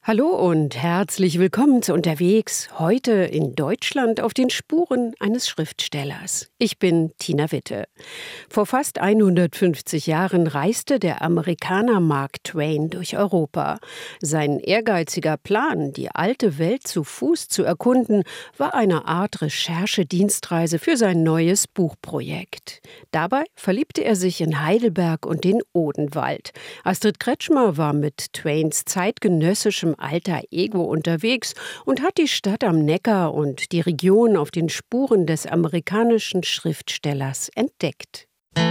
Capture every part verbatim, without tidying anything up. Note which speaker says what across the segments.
Speaker 1: Hallo und herzlich willkommen zu Unterwegs, heute in Deutschland auf den Spuren eines Schriftstellers. Ich bin Tina Witte. Vor fast hundertfünfzig Jahren reiste der Amerikaner Mark Twain durch Europa. Sein ehrgeiziger Plan, die alte Welt zu Fuß zu erkunden, war eine Art Recherchedienstreise für sein neues Buchprojekt. Dabei verliebte er sich in Heidelberg und den Odenwald. Astrid Kretschmer war mit Twains zeitgenössischem Alter Ego unterwegs und hat die Stadt am Neckar und die Region auf den Spuren des amerikanischen Schriftstellers entdeckt.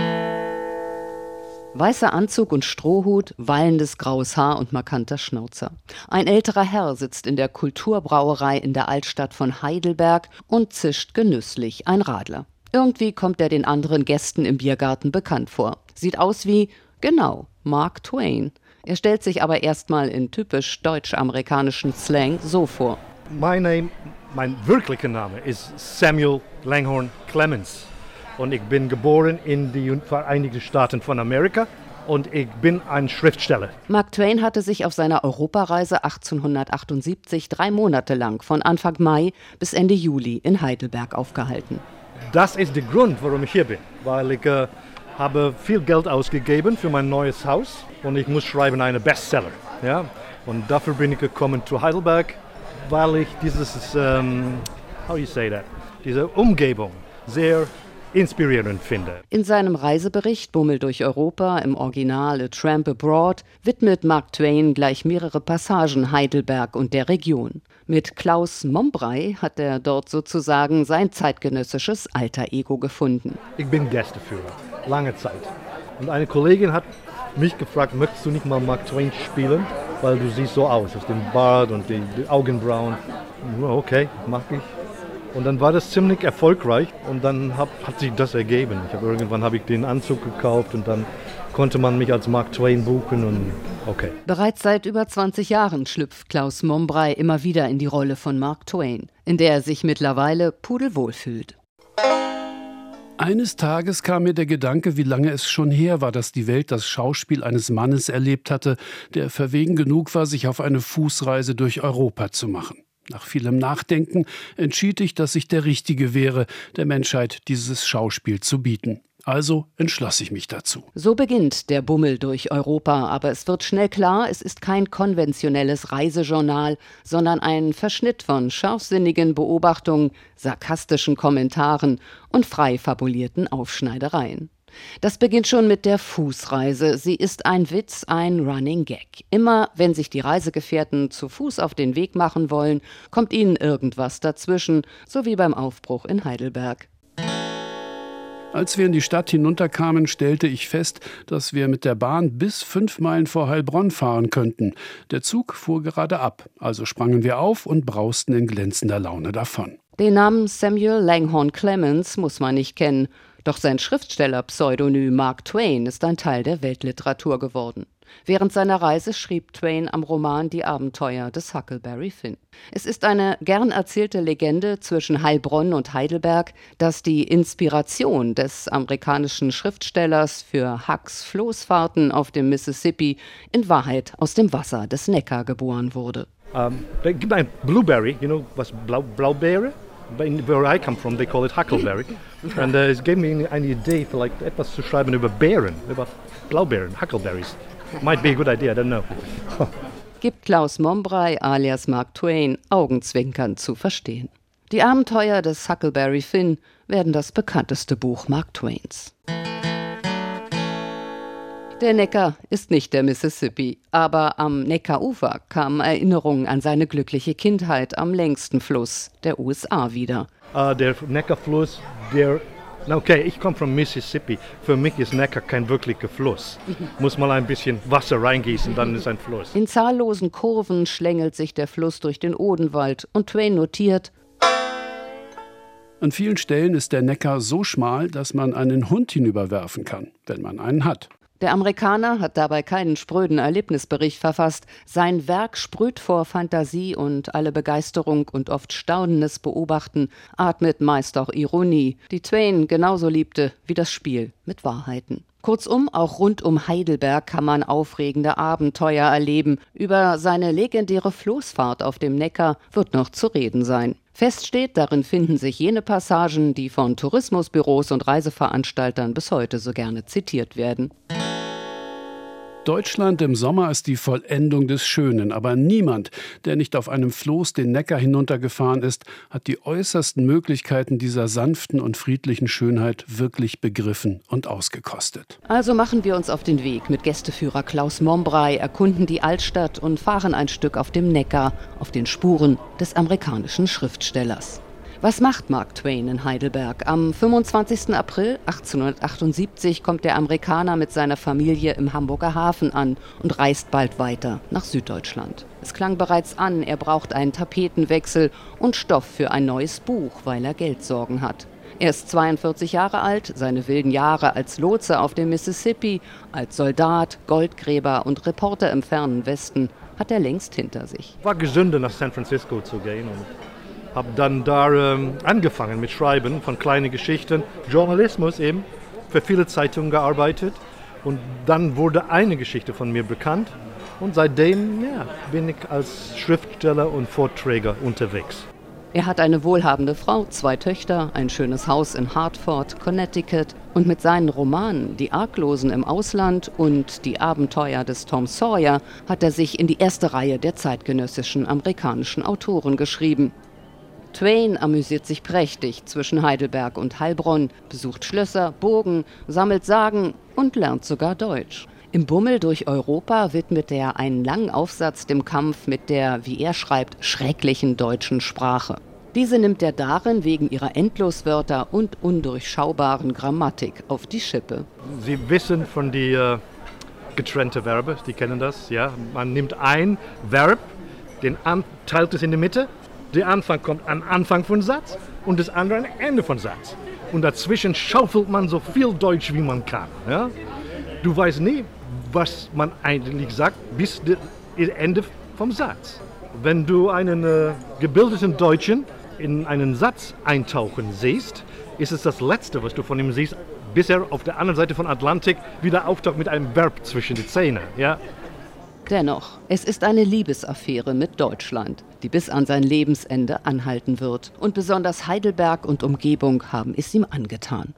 Speaker 2: Weißer Anzug und Strohhut, wallendes graues Haar und markanter Schnauzer. Ein älterer Herr sitzt in der Kulturbrauerei in der Altstadt von Heidelberg und zischt genüsslich ein Radler. Irgendwie kommt er den anderen Gästen im Biergarten bekannt vor. Sieht aus wie, genau, Mark Twain. Er stellt sich aber erstmal in typisch deutsch-amerikanischen Slang so vor.
Speaker 3: Mein Name, mein wirklicher Name ist Samuel Langhorne Clemens. Und ich bin geboren in die Vereinigten Staaten von Amerika und ich bin ein Schriftsteller.
Speaker 2: Mark Twain hatte sich auf seiner Europareise achtzehnhundertachtundsiebzig drei Monate lang von Anfang Mai bis Ende Juli in Heidelberg aufgehalten.
Speaker 3: Das ist der Grund, warum ich hier bin, weil ich äh, habe viel Geld ausgegeben für mein neues Haus und ich muss schreiben einen Bestseller. Ja? Und dafür bin ich gekommen zu Heidelberg, weil ich dieses, um, how do you say that, diese Umgebung sehr inspirierend finde.
Speaker 2: In seinem Reisebericht Bummel durch Europa, im Original A Tramp Abroad, widmet Mark Twain gleich mehrere Passagen Heidelberg und der Region. Mit Klaus Mombrey hat er dort sozusagen sein zeitgenössisches Alter-Ego gefunden.
Speaker 3: Ich bin Gästeführer, lange Zeit. Und eine Kollegin hat mich gefragt, möchtest du nicht mal Mark Twain spielen? Weil du siehst so aus, hast den Bart und die, die Augenbrauen. Okay, mach ich. Und dann war das ziemlich erfolgreich und dann hab, hat sich das ergeben. Ich hab, irgendwann habe ich den Anzug gekauft und dann konnte man mich als Mark Twain buchen und okay.
Speaker 2: Bereits seit über zwanzig Jahren schlüpft Klaus Mombrey immer wieder in die Rolle von Mark Twain, in der er sich mittlerweile pudelwohl fühlt.
Speaker 4: Eines Tages kam mir der Gedanke, wie lange es schon her war, dass die Welt das Schauspiel eines Mannes erlebt hatte, der verwegen genug war, sich auf eine Fußreise durch Europa zu machen. Nach vielem Nachdenken entschied ich, dass ich der Richtige wäre, der Menschheit dieses Schauspiel zu bieten. Also entschloss ich mich dazu.
Speaker 2: So beginnt der Bummel durch Europa, aber es wird schnell klar, es ist kein konventionelles Reisejournal, sondern ein Verschnitt von scharfsinnigen Beobachtungen, sarkastischen Kommentaren und frei fabulierten Aufschneidereien. Das beginnt schon mit der Fußreise. Sie ist ein Witz, ein Running Gag. Immer, wenn sich die Reisegefährten zu Fuß auf den Weg machen wollen, kommt ihnen irgendwas dazwischen, so wie beim Aufbruch in Heidelberg.
Speaker 4: Als wir in die Stadt hinunterkamen, stellte ich fest, dass wir mit der Bahn bis fünf Meilen vor Heilbronn fahren könnten. Der Zug fuhr gerade ab, also sprangen wir auf und brausten in glänzender Laune davon.
Speaker 2: Den Namen Samuel Langhorne Clemens muss man nicht kennen. Doch sein Schriftstellerpseudonym Mark Twain ist ein Teil der Weltliteratur geworden. Während seiner Reise schrieb Twain am Roman Die Abenteuer des Huckleberry Finn. Es ist eine gern erzählte Legende zwischen Heilbronn und Heidelberg, dass die Inspiration des amerikanischen Schriftstellers für Hucks Floßfahrten auf dem Mississippi in Wahrheit aus dem Wasser des Neckar geboren wurde.
Speaker 3: Um, gibt ein Blueberry, you know, was Blau, Blaubeere? Where I come from, they call it Huckleberry. And uh, es gave me eine Idee, vielleicht etwas zu schreiben über Beeren, über Blaubeeren, Huckleberries. Might be a good idea, I don't know.
Speaker 2: Gibt Klaus Mombrey alias Mark Twain augenzwinkernd zu verstehen. Die Abenteuer des Huckleberry Finn werden das bekannteste Buch Mark Twains. Der Neckar ist nicht der Mississippi, aber am Neckarufer kamen Erinnerungen an seine glückliche Kindheit am längsten Fluss der U S A wieder.
Speaker 3: Uh, der Neckarfluss, der, okay, ich komme von Mississippi. Für mich ist Neckar kein wirklicher Fluss. Muss mal ein bisschen Wasser reingießen, dann ist ein Fluss.
Speaker 2: In zahllosen Kurven schlängelt sich der Fluss durch den Odenwald und Twain notiert:
Speaker 4: An vielen Stellen ist der Neckar so schmal, dass man einen Hund hinüberwerfen kann, wenn man einen hat.
Speaker 2: Der Amerikaner hat dabei keinen spröden Erlebnisbericht verfasst. Sein Werk sprüht vor Fantasie und alle Begeisterung und oft staunendes Beobachten atmet meist auch Ironie, die Twain genauso liebte wie das Spiel mit Wahrheiten. Kurzum, auch rund um Heidelberg kann man aufregende Abenteuer erleben. Über seine legendäre Floßfahrt auf dem Neckar wird noch zu reden sein. Fest steht, darin finden sich jene Passagen, die von Tourismusbüros und Reiseveranstaltern bis heute so gerne zitiert werden.
Speaker 4: Deutschland im Sommer ist die Vollendung des Schönen, aber niemand, der nicht auf einem Floß den Neckar hinuntergefahren ist, hat die äußersten Möglichkeiten dieser sanften und friedlichen Schönheit wirklich begriffen und ausgekostet.
Speaker 2: Also machen wir uns auf den Weg mit Gästeführer Klaus Mombrey, erkunden die Altstadt und fahren ein Stück auf dem Neckar, auf den Spuren des amerikanischen Schriftstellers. Was macht Mark Twain in Heidelberg? Am fünfundzwanzigsten April achtzehnhundertachtundsiebzig kommt der Amerikaner mit seiner Familie im Hamburger Hafen an und reist bald weiter nach Süddeutschland. Es klang bereits an, er braucht einen Tapetenwechsel und Stoff für ein neues Buch, weil er Geldsorgen hat. Er ist zweiundvierzig Jahre alt, seine wilden Jahre als Lotse auf dem Mississippi, als Soldat, Goldgräber und Reporter im fernen Westen hat er längst hinter sich.
Speaker 3: War gesünder, nach San Francisco zu gehen und habe dann da ähm, angefangen mit Schreiben von kleinen Geschichten, Journalismus eben, für viele Zeitungen gearbeitet und dann wurde eine Geschichte von mir bekannt und seitdem ja, bin ich als Schriftsteller und Vorträger unterwegs.
Speaker 2: Er hat eine wohlhabende Frau, zwei Töchter, ein schönes Haus in Hartford, Connecticut und mit seinen Romanen Die Arglosen im Ausland und Die Abenteuer des Tom Sawyer hat er sich in die erste Reihe der zeitgenössischen amerikanischen Autoren geschrieben. Twain amüsiert sich prächtig zwischen Heidelberg und Heilbronn, besucht Schlösser, Burgen, sammelt Sagen und lernt sogar Deutsch. Im Bummel durch Europa widmet er einen langen Aufsatz dem Kampf mit der, wie er schreibt, schrecklichen deutschen Sprache. Diese nimmt er darin wegen ihrer Endloswörter und undurchschaubaren Grammatik auf die Schippe.
Speaker 3: Sie wissen von die äh, getrennte Verben, die kennen das, ja. Man nimmt ein Verb, den an, teilt es in die Mitte. Der Anfang kommt am Anfang von Satz und das andere am Ende von Satz. Und dazwischen schaufelt man so viel Deutsch, wie man kann. Ja? Du weißt nie, was man eigentlich sagt, bis das Ende vom Satz. Wenn du einen äh, gebildeten Deutschen in einen Satz eintauchen siehst, ist es das Letzte, was du von ihm siehst, bis er auf der anderen Seite von Atlantik wieder auftaucht mit einem Verb zwischen die Zähne. Ja?
Speaker 2: Dennoch, es ist eine Liebesaffäre mit Deutschland, die bis an sein Lebensende anhalten wird. Und besonders Heidelberg und Umgebung haben es ihm angetan.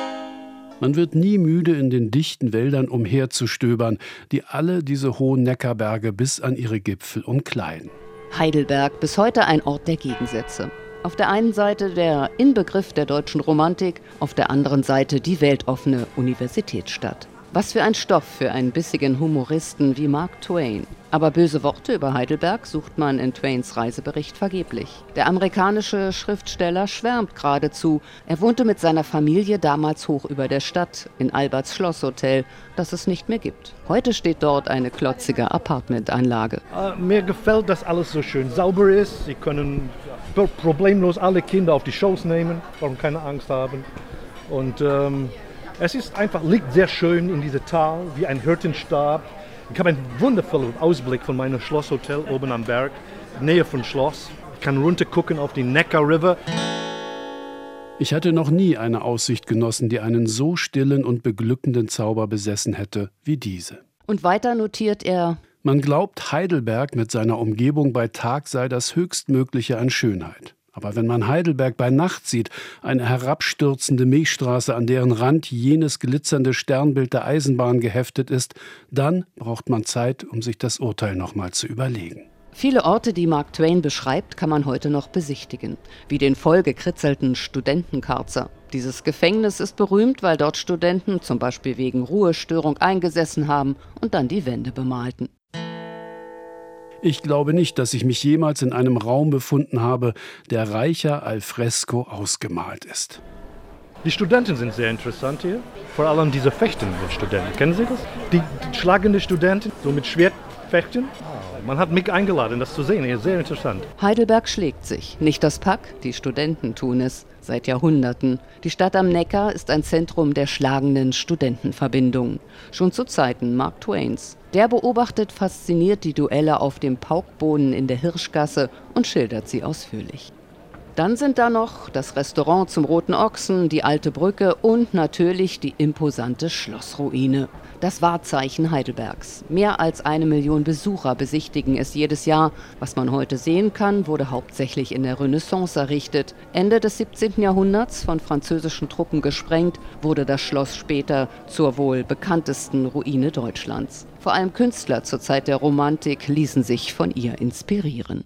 Speaker 4: Man wird nie müde, in den dichten Wäldern umherzustöbern, die alle diese hohen Neckarberge bis an ihre Gipfel umkleiden.
Speaker 2: Heidelberg, bis heute ein Ort der Gegensätze. Auf der einen Seite der Inbegriff der deutschen Romantik, auf der anderen Seite die weltoffene Universitätsstadt. Was für ein Stoff für einen bissigen Humoristen wie Mark Twain. Aber böse Worte über Heidelberg sucht man in Twains Reisebericht vergeblich. Der amerikanische Schriftsteller schwärmt geradezu. Er wohnte mit seiner Familie damals hoch über der Stadt, in Alberts Schlosshotel, das es nicht mehr gibt. Heute steht dort eine klotzige Apartmentanlage.
Speaker 3: Uh, mir gefällt, dass alles so schön sauber ist. Sie können problemlos alle Kinder auf die Schoß nehmen, brauchen keine Angst haben. Und ähm, es ist einfach, liegt sehr schön in diesem Tal, wie ein Hirtenstab. Ich habe einen wundervollen Ausblick von meinem Schlosshotel oben am Berg, Nähe vom Schloss. Ich kann runter gucken auf die Neckar River.
Speaker 4: Ich hatte noch nie eine Aussicht genossen, die einen so stillen und beglückenden Zauber besessen hätte wie diese.
Speaker 2: Und weiter notiert er:
Speaker 4: Man glaubt, Heidelberg mit seiner Umgebung bei Tag sei das Höchstmögliche an Schönheit. Aber wenn man Heidelberg bei Nacht sieht, eine herabstürzende Milchstraße, an deren Rand jenes glitzernde Sternbild der Eisenbahn geheftet ist, dann braucht man Zeit, um sich das Urteil nochmal zu überlegen.
Speaker 2: Viele Orte, die Mark Twain beschreibt, kann man heute noch besichtigen, wie den vollgekritzelten Studentenkarzer. Dieses Gefängnis ist berühmt, weil dort Studenten zum Beispiel wegen Ruhestörung eingesessen haben und dann die Wände bemalten.
Speaker 4: Ich glaube nicht, dass ich mich jemals in einem Raum befunden habe, der reicher al fresco ausgemalt ist.
Speaker 3: Die Studenten sind sehr interessant hier, vor allem diese fechtenden Studenten. Kennen Sie das? Die, die schlagenden Studenten, so mit Schwert fechten. Man hat mich eingeladen, das zu sehen. Hier, sehr interessant.
Speaker 2: Heidelberg schlägt sich. Nicht das Pack, die Studenten tun es. Seit Jahrhunderten. Die Stadt am Neckar ist ein Zentrum der schlagenden Studentenverbindungen. Schon zu Zeiten Mark Twains. Der beobachtet fasziniert die Duelle auf dem Paukboden in der Hirschgasse und schildert sie ausführlich. Dann sind da noch das Restaurant zum Roten Ochsen, die Alte Brücke und natürlich die imposante Schlossruine. Das Wahrzeichen Heidelbergs. Mehr als eine Million Besucher besichtigen es jedes Jahr. Was man heute sehen kann, wurde hauptsächlich in der Renaissance errichtet. Ende des siebzehnten Jahrhunderts von französischen Truppen gesprengt, wurde das Schloss später zur wohl bekanntesten Ruine Deutschlands. Vor allem Künstler zur Zeit der Romantik ließen sich von ihr inspirieren.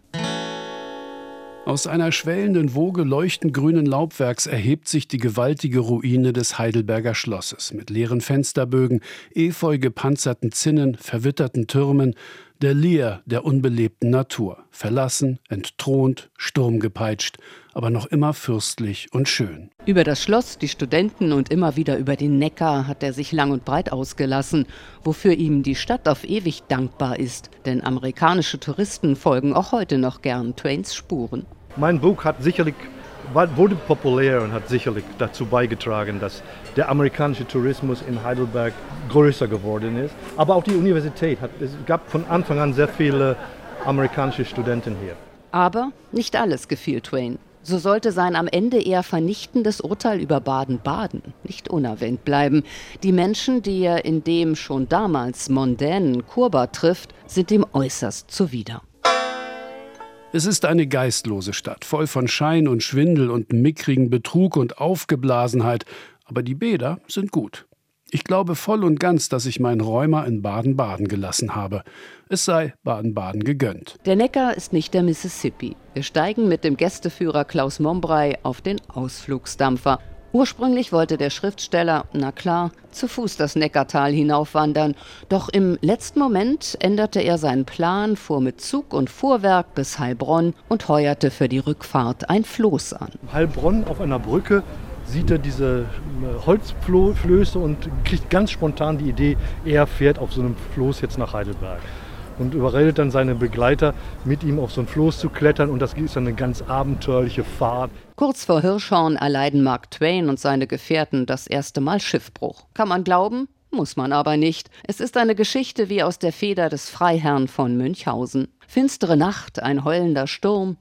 Speaker 4: Aus einer schwellenden Woge leuchtend grünen Laubwerks erhebt sich die gewaltige Ruine des Heidelberger Schlosses mit leeren Fensterbögen, efeu gepanzerten Zinnen, verwitterten Türmen, der Leer der unbelebten Natur, verlassen, entthront, sturmgepeitscht, aber noch immer fürstlich und schön.
Speaker 2: Über das Schloss, die Studenten und immer wieder über den Neckar hat er sich lang und breit ausgelassen, wofür ihm die Stadt auf ewig dankbar ist, denn amerikanische Touristen folgen auch heute noch gern Twains Spuren.
Speaker 3: Mein Buch hat sicherlich, wurde populär und hat sicherlich dazu beigetragen, dass der amerikanische Tourismus in Heidelberg größer geworden ist. Aber auch die Universität, hat, es gab von Anfang an sehr viele amerikanische Studenten hier.
Speaker 2: Aber nicht alles gefiel Twain. So sollte sein am Ende eher vernichtendes Urteil über Baden-Baden nicht unerwähnt bleiben. Die Menschen, die er in dem schon damals mondänen Kurbad trifft, sind ihm äußerst zuwider.
Speaker 4: Es ist eine geistlose Stadt, voll von Schein und Schwindel und mickrigen Betrug und Aufgeblasenheit. Aber die Bäder sind gut. Ich glaube voll und ganz, dass ich meinen Rheuma in Baden-Baden gelassen habe. Es sei Baden-Baden gegönnt.
Speaker 2: Der Neckar ist nicht der Mississippi. Wir steigen mit dem Gästeführer Klaus Mombrey auf den Ausflugsdampfer. Ursprünglich wollte der Schriftsteller, na klar, zu Fuß das Neckartal hinaufwandern. Doch im letzten Moment änderte er seinen Plan, fuhr mit Zug und Fuhrwerk bis Heilbronn und heuerte für die Rückfahrt ein Floß an.
Speaker 3: Heilbronn auf einer Brücke sieht er diese Holzflöße und kriegt ganz spontan die Idee, er fährt auf so einem Floß jetzt nach Heidelberg. Und überredet dann seine Begleiter, mit ihm auf so ein Floß zu klettern. Und das ist dann eine ganz abenteuerliche Fahrt.
Speaker 2: Kurz vor Hirschhorn erleiden Mark Twain und seine Gefährten das erste Mal Schiffbruch. Kann man glauben? Muss man aber nicht. Es ist eine Geschichte wie aus der Feder des Freiherrn von Münchhausen. Finstere Nacht, ein heulender Sturm.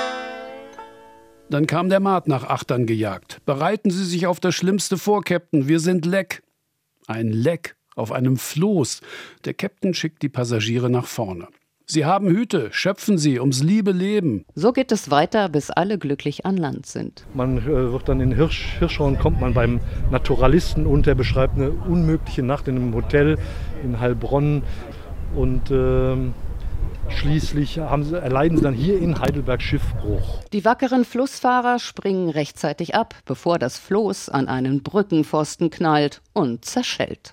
Speaker 4: Dann kam der Maat nach Achtern gejagt. Bereiten Sie sich auf das Schlimmste vor, Captain. Wir sind Leck. Ein Leck. Auf einem Floß. Der Captain schickt die Passagiere nach vorne. Sie haben Hüte, schöpfen Sie ums liebe Leben.
Speaker 2: So geht es weiter, bis alle glücklich an Land sind.
Speaker 3: Man äh, wird dann in Hirsch, Hirschhorn kommt man beim Naturalisten und der beschreibt eine unmögliche Nacht in einem Hotel in Heilbronn. Und äh, schließlich haben sie, erleiden sie dann hier in Heidelberg Schiffbruch.
Speaker 2: Die wackeren Flussfahrer springen rechtzeitig ab, bevor das Floß an einen Brückenpfosten knallt und zerschellt.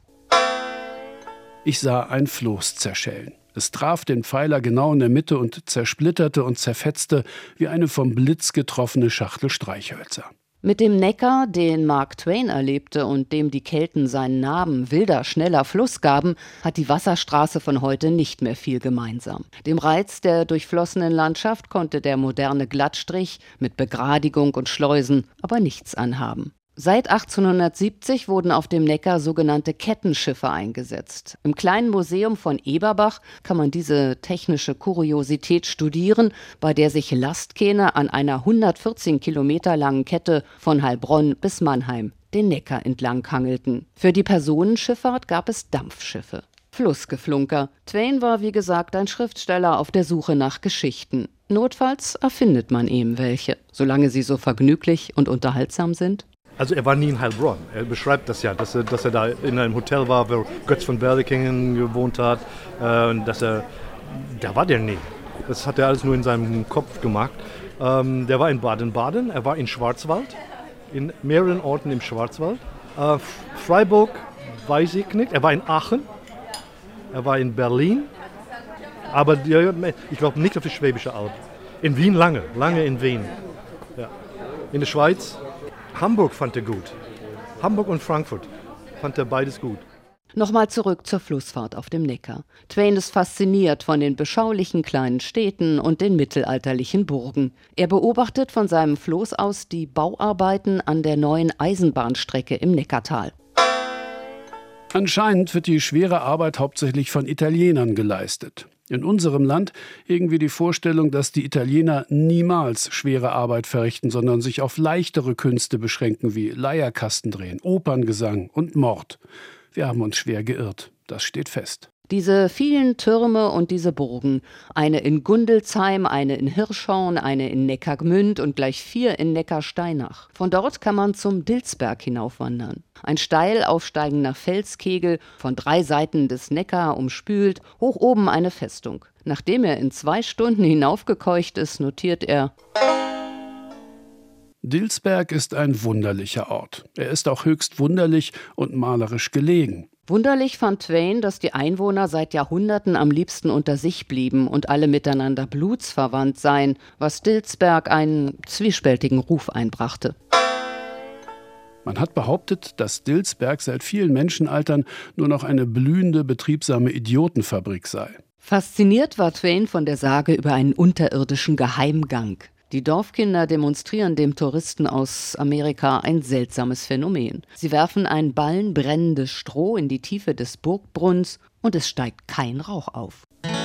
Speaker 4: Ich sah ein Floß zerschellen. Es traf den Pfeiler genau in der Mitte und zersplitterte und zerfetzte wie eine vom Blitz getroffene Schachtel Streichhölzer.
Speaker 2: Mit dem Neckar, den Mark Twain erlebte und dem die Kelten seinen Namen wilder, schneller Fluss gaben, hat die Wasserstraße von heute nicht mehr viel gemeinsam. Dem Reiz der durchflossenen Landschaft konnte der moderne Glattstrich mit Begradigung und Schleusen aber nichts anhaben. Seit achtzehnhundertsiebzig wurden auf dem Neckar sogenannte Kettenschiffe eingesetzt. Im kleinen Museum von Eberbach kann man diese technische Kuriosität studieren, bei der sich Lastkähne an einer hundertvierzehn Kilometer langen Kette von Heilbronn bis Mannheim den Neckar entlang hangelten. Für die Personenschifffahrt gab es Dampfschiffe. Flussgeflunker. Twain war, wie gesagt, ein Schriftsteller auf der Suche nach Geschichten. Notfalls erfindet man eben welche, solange sie so vergnüglich und unterhaltsam sind.
Speaker 3: Also er war nie in Heilbronn. Er beschreibt das ja, dass er, dass er da in einem Hotel war, wo Götz von Berlichingen gewohnt hat. Äh, dass er, da war der nie. Das hat er alles nur in seinem Kopf gemacht. Ähm, der war in Baden-Baden, er war in Schwarzwald, in mehreren Orten im Schwarzwald. Äh, Freiburg weiß ich nicht. Er war in Aachen, er war in Berlin. Aber ich glaube nicht auf die Schwäbische Alb. In Wien lange, lange in Wien. Ja. In der Schweiz. Hamburg fand er gut. Hamburg und Frankfurt fand er beides gut.
Speaker 2: Nochmal zurück zur Flussfahrt auf dem Neckar. Twain ist fasziniert von den beschaulichen kleinen Städten und den mittelalterlichen Burgen. Er beobachtet von seinem Floß aus die Bauarbeiten an der neuen Eisenbahnstrecke im Neckartal.
Speaker 4: Anscheinend wird die schwere Arbeit hauptsächlich von Italienern geleistet. In unserem Land irgendwie die Vorstellung, dass die Italiener niemals schwere Arbeit verrichten, sondern sich auf leichtere Künste beschränken wie Leierkastendrehen, Operngesang und Mord. Wir haben uns schwer geirrt, das steht fest.
Speaker 2: Diese vielen Türme und diese Burgen, eine in Gundelsheim, eine in Hirschhorn, eine in Neckargmünd und gleich vier in Neckarsteinach. Von dort kann man zum Dilsberg hinaufwandern. Ein steil aufsteigender Felskegel, von drei Seiten des Neckar umspült, hoch oben eine Festung. Nachdem er in zwei Stunden hinaufgekeucht ist, notiert er:
Speaker 4: Dilsberg ist ein wunderlicher Ort. Er ist auch höchst wunderlich und malerisch gelegen.
Speaker 2: Wunderlich fand Twain, dass die Einwohner seit Jahrhunderten am liebsten unter sich blieben und alle miteinander blutsverwandt seien, was Dilsberg einen zwiespältigen Ruf einbrachte.
Speaker 4: Man hat behauptet, dass Dilsberg seit vielen Menschenaltern nur noch eine blühende, betriebsame Idiotenfabrik sei.
Speaker 2: Fasziniert war Twain von der Sage über einen unterirdischen Geheimgang. Die Dorfkinder demonstrieren dem Touristen aus Amerika ein seltsames Phänomen. Sie werfen einen Ballen brennendes Stroh in die Tiefe des Burgbrunns und es steigt kein Rauch auf.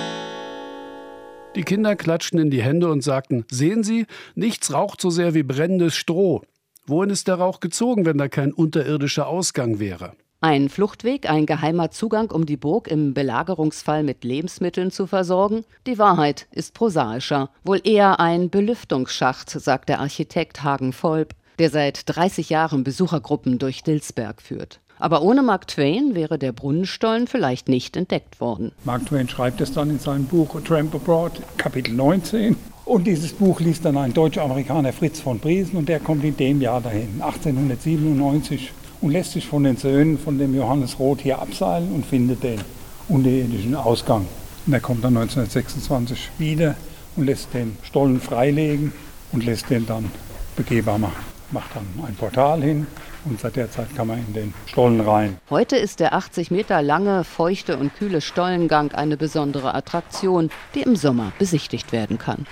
Speaker 4: Die Kinder klatschten in die Hände und sagten: Sehen Sie, nichts raucht so sehr wie brennendes Stroh. Wohin ist der Rauch gezogen, wenn da kein unterirdischer Ausgang wäre?
Speaker 2: Ein Fluchtweg, ein geheimer Zugang, um die Burg im Belagerungsfall mit Lebensmitteln zu versorgen? Die Wahrheit ist prosaischer. Wohl eher ein Belüftungsschacht, sagt der Architekt Hagen Volp, der seit dreißig Jahren Besuchergruppen durch Dilsberg führt. Aber ohne Mark Twain wäre der Brunnenstollen vielleicht nicht entdeckt worden.
Speaker 5: Mark Twain schreibt es dann in seinem Buch A Tramp Abroad, Kapitel neunzehn. Und dieses Buch liest dann ein Deutsch-Amerikaner, Fritz von Briesen, und der kommt in dem Jahr dahin, achtzehnhundertsiebenundneunzig. Und lässt sich von den Söhnen von dem Johannes Roth hier abseilen und findet den unterirdischen Ausgang. Und er kommt dann neunzehnhundertsechsundzwanzig wieder und lässt den Stollen freilegen und lässt den dann begehbar machen. Macht dann ein Portal hin und seit der Zeit kann man in den Stollen rein.
Speaker 2: Heute ist der achtzig Meter lange, feuchte und kühle Stollengang eine besondere Attraktion, die im Sommer besichtigt werden kann.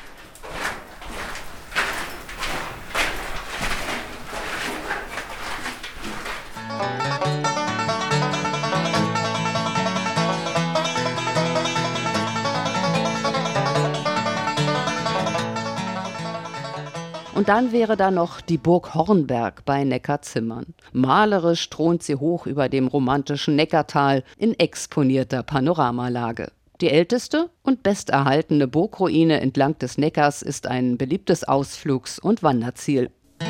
Speaker 2: Und dann wäre da noch die Burg Hornberg bei Neckarzimmern. Malerisch thront sie hoch über dem romantischen Neckartal in exponierter Panoramalage. Die älteste und besterhaltene Burgruine entlang des Neckars ist ein beliebtes Ausflugs- und Wanderziel.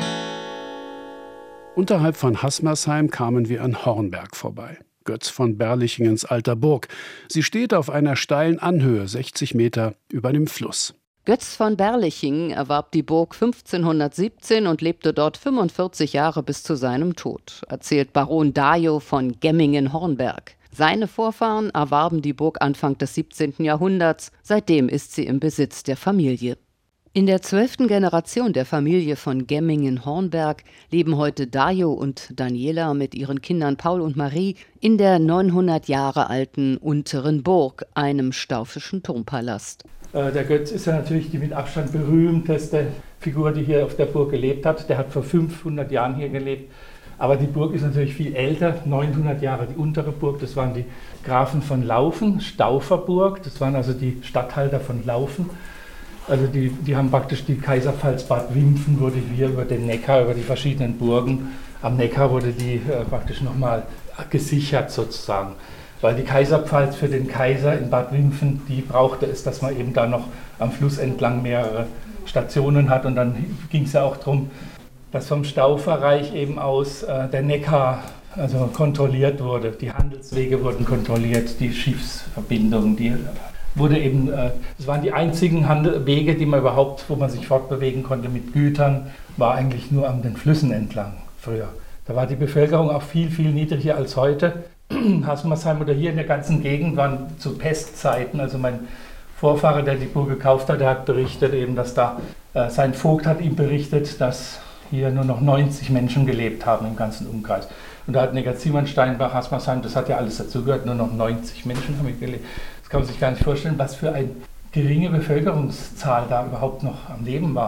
Speaker 4: Unterhalb von Haßmersheim kamen wir an Hornberg vorbei. Götz von Berlichingens alter Burg. Sie steht auf einer steilen Anhöhe, sechzig Meter über dem Fluss.
Speaker 2: Götz von Berlichingen erwarb die Burg fünfzehnhundertsiebzehn und lebte dort fünfundvierzig Jahre bis zu seinem Tod, erzählt Baron Dajo von Gemmingen-Hornberg. Seine Vorfahren erwarben die Burg Anfang des siebzehnten Jahrhunderts, seitdem ist sie im Besitz der Familie. In der zwölften Generation der Familie von Gemmingen-Hornberg leben heute Dajo und Daniela mit ihren Kindern Paul und Marie in der neunhundert Jahre alten Unteren Burg, einem staufischen Turmpalast.
Speaker 6: Der Götz ist ja natürlich die mit Abstand berühmteste Figur, die hier auf der Burg gelebt hat. Der hat vor fünfhundert Jahren hier gelebt. Aber die Burg ist natürlich viel älter, neunhundert Jahre. Die untere Burg, das waren die Grafen von Laufen, Stauferburg. Das waren also die Statthalter von Laufen. Also die, die haben praktisch die Kaiserpfalz Bad Wimpfen, wurde hier über den Neckar, über die verschiedenen Burgen. Am Neckar wurde die äh, praktisch nochmal gesichert sozusagen. Weil die Kaiserpfalz für den Kaiser in Bad Wimpfen, die brauchte es, dass man eben da noch am Fluss entlang mehrere Stationen hat. Und dann ging es ja auch darum, dass vom Stauferreich eben aus äh, der Neckar also kontrolliert wurde. Die Handelswege wurden kontrolliert, die Schiffsverbindungen, die wurde eben, äh, das waren die einzigen Handel- Wege, die man überhaupt, wo man sich fortbewegen konnte mit Gütern, war eigentlich nur an den Flüssen entlang früher. Da war die Bevölkerung auch viel, viel niedriger als heute. Haßmersheim oder hier in der ganzen Gegend waren zu Pestzeiten, also mein Vorfahre, der die Burg gekauft hat, der hat berichtet eben, dass da, äh, sein Vogt hat ihm berichtet, dass hier nur noch neunzig Menschen gelebt haben im ganzen Umkreis. Und da hat Neckarzimmern, Steinbach, Haßmersheim, das hat ja alles dazugehört, nur noch neunzig Menschen haben hier gelebt. Das kann man sich gar nicht vorstellen, was für eine geringe Bevölkerungszahl da überhaupt noch am Leben war.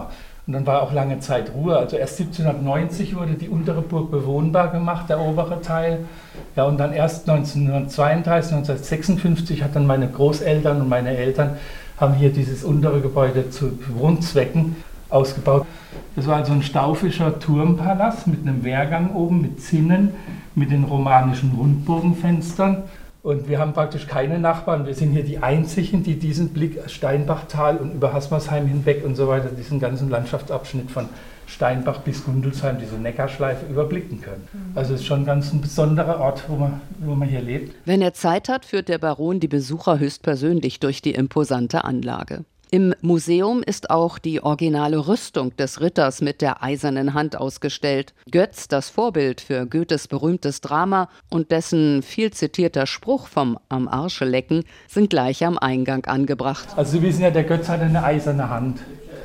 Speaker 6: Und dann war auch lange Zeit Ruhe. Also erst siebzehnhundertneunzig wurde die untere Burg bewohnbar gemacht, der obere Teil. Ja, und dann erst neunzehnhundertzweiunddreißig, neunzehnhundertsechsundfünfzig hat dann meine Großeltern und meine Eltern haben hier dieses untere Gebäude zu Wohnzwecken ausgebaut. Das war also ein staufischer Turmpalast mit einem Wehrgang oben, mit Zinnen, mit den romanischen Rundbogenfenstern. Und wir haben praktisch keine Nachbarn. Wir sind hier die Einzigen, die diesen Blick Steinbachtal und über Hasmersheim hinweg und so weiter, diesen ganzen Landschaftsabschnitt von Steinbach bis Gundelsheim, diese Neckarschleife, überblicken können. Also es ist schon ganz ein besonderer Ort, wo man, wo man hier lebt.
Speaker 2: Wenn er Zeit hat, führt der Baron die Besucher höchstpersönlich durch die imposante Anlage. Im Museum ist auch die originale Rüstung des Ritters mit der eisernen Hand ausgestellt. Götz, das Vorbild für Goethes berühmtes Drama und dessen viel zitierter Spruch vom Am Arsche lecken, sind gleich am Eingang angebracht.
Speaker 6: Also Sie wissen ja, der Götz hat eine eiserne Hand.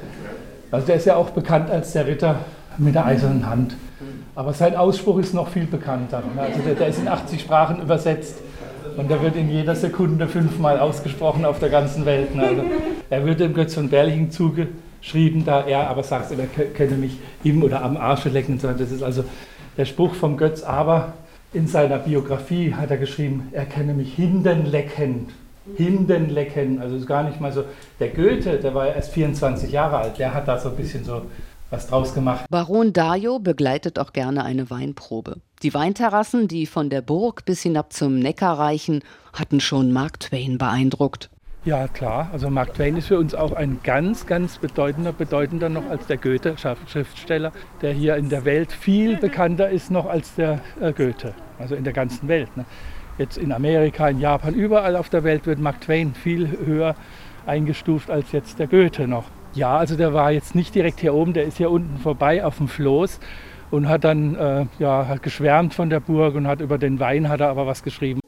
Speaker 6: Also der ist ja auch bekannt als der Ritter mit der eisernen Hand. Aber sein Ausspruch ist noch viel bekannter. Also der, der ist in achtzig Sprachen übersetzt. Und der wird in jeder Sekunde fünfmal ausgesprochen auf der ganzen Welt. Also er wird dem Götz von Berlichingen zugeschrieben, da er aber sagt, er könne mich im oder am Arsche lecken. Das ist also der Spruch vom Götz. Aber in seiner Biografie hat er geschrieben, er kenne mich hindenleckend. Hindenlecken, also ist gar nicht mal so. Der Goethe, der war ja erst vierundzwanzig Jahre alt, der hat da so ein bisschen so was draus gemacht.
Speaker 2: Baron Dajo begleitet auch gerne eine Weinprobe. Die Weinterrassen, die von der Burg bis hinab zum Neckar reichen, hatten schon Mark Twain beeindruckt.
Speaker 6: Ja, klar. Also Mark Twain ist für uns auch ein ganz, ganz bedeutender, bedeutender noch als der Goethe-Schriftsteller, der hier in der Welt viel bekannter ist noch als der äh, Goethe, also in der ganzen Welt. Ne? Jetzt in Amerika, in Japan, überall auf der Welt wird Mark Twain viel höher eingestuft als jetzt der Goethe noch. Ja, also der war jetzt nicht direkt hier oben, der ist hier unten vorbei auf dem Floß und hat dann äh, ja, hat geschwärmt von der Burg und hat über den Wein hat er aber was geschrieben.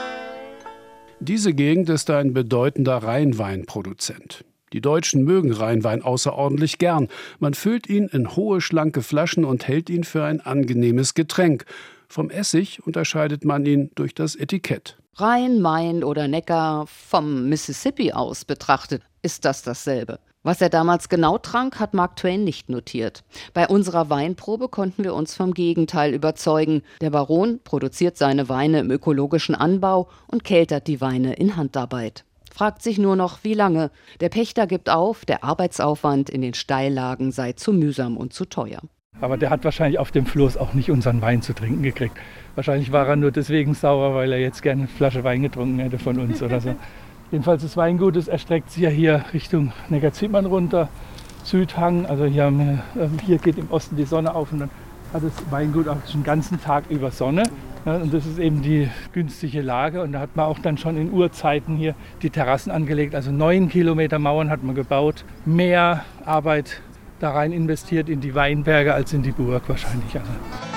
Speaker 4: Diese Gegend ist ein bedeutender Rheinweinproduzent. Die Deutschen mögen Rheinwein außerordentlich gern. Man füllt ihn in hohe, schlanke Flaschen und hält ihn für ein angenehmes Getränk. Vom Essig unterscheidet man ihn durch das Etikett.
Speaker 2: Rhein, Main oder Neckar, vom Mississippi aus betrachtet, ist das dasselbe. Was er damals genau trank, hat Mark Twain nicht notiert. Bei unserer Weinprobe konnten wir uns vom Gegenteil überzeugen. Der Baron produziert seine Weine im ökologischen Anbau und keltert die Weine in Handarbeit. Fragt sich nur noch, wie lange. Der Pächter gibt auf, der Arbeitsaufwand in den Steillagen sei zu mühsam und zu teuer.
Speaker 6: Aber der hat wahrscheinlich auf dem Floß auch nicht unseren Wein zu trinken gekriegt. Wahrscheinlich war er nur deswegen sauer, weil er jetzt gerne eine Flasche Wein getrunken hätte von uns oder so. Jedenfalls das Weingut, das erstreckt sich ja hier Richtung Neckarzimmern runter, Südhang. Also hier, haben wir, hier geht im Osten die Sonne auf und dann hat das Weingut auch den ganzen Tag über Sonne. Ja, und das ist eben die günstige Lage. Und da hat man auch dann schon in Urzeiten hier die Terrassen angelegt. Also neun Kilometer Mauern hat man gebaut. Mehr Arbeit da rein investiert in die Weinberge als in die Burg wahrscheinlich. Also.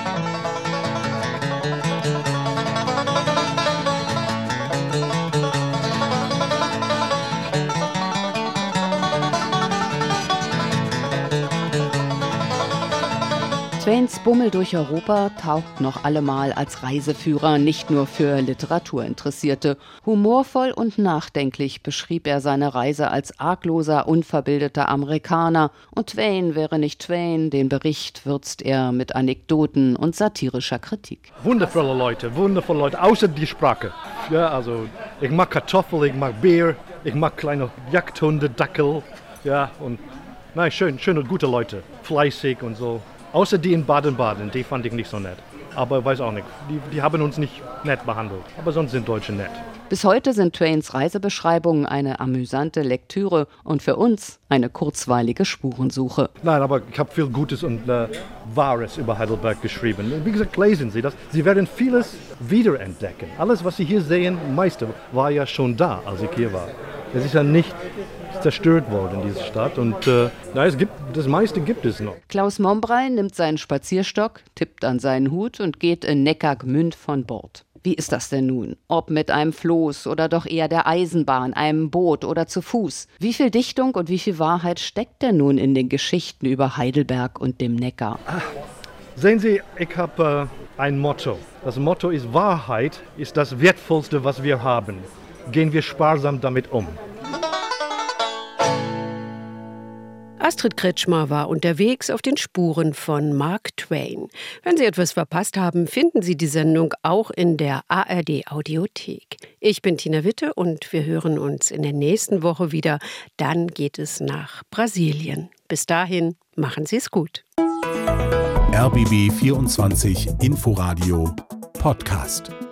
Speaker 2: Twains Bummel durch Europa taugt noch allemal als Reiseführer, nicht nur für Literaturinteressierte. Humorvoll und nachdenklich beschrieb er seine Reise als argloser, unverbildeter Amerikaner. Und Twain wäre nicht Twain, den Bericht würzt er mit Anekdoten und satirischer Kritik.
Speaker 3: Wundervolle Leute, wundervolle Leute, außer die Sprache. Ja, also ich mag Kartoffel, ich mag Bier, ich mag kleine Jagdhunde, Dackel. Ja, und nein, schön, schöne, gute Leute, fleißig und so. Außer die in Baden-Baden, die fand ich nicht so nett. Aber weiß auch nicht, die, die haben uns nicht nett behandelt. Aber sonst sind Deutsche nett.
Speaker 2: Bis heute sind Twains Reisebeschreibungen eine amüsante Lektüre und für uns eine kurzweilige Spurensuche.
Speaker 3: Nein, aber ich habe viel Gutes und äh, Wahres über Heidelberg geschrieben. Wie gesagt, lesen Sie das. Sie werden vieles wiederentdecken. Alles, was Sie hier sehen, meiste war ja schon da, als ich hier war. Es ist ja nicht zerstört worden, diese Stadt. Und äh, na, es gibt, das meiste gibt es noch.
Speaker 2: Klaus Mombrey nimmt seinen Spazierstock, tippt an seinen Hut und geht in Neckargmünd von Bord. Wie ist das denn nun? Ob mit einem Floß oder doch eher der Eisenbahn, einem Boot oder zu Fuß? Wie viel Dichtung und wie viel Wahrheit steckt denn nun in den Geschichten über Heidelberg und dem Neckar?
Speaker 3: Ach, sehen Sie, ich habe äh, ein Motto. Das Motto ist: Wahrheit ist das Wertvollste, was wir haben. Gehen wir sparsam damit um.
Speaker 1: Astrid Kretschmer war unterwegs auf den Spuren von Mark Twain. Wenn Sie etwas verpasst haben, finden Sie die Sendung auch in der A R D-Audiothek. Ich bin Tina Witte und wir hören uns in der nächsten Woche wieder. Dann geht es nach Brasilien. Bis dahin, machen Sie es gut.
Speaker 7: R B B vierundzwanzig Inforadio Podcast.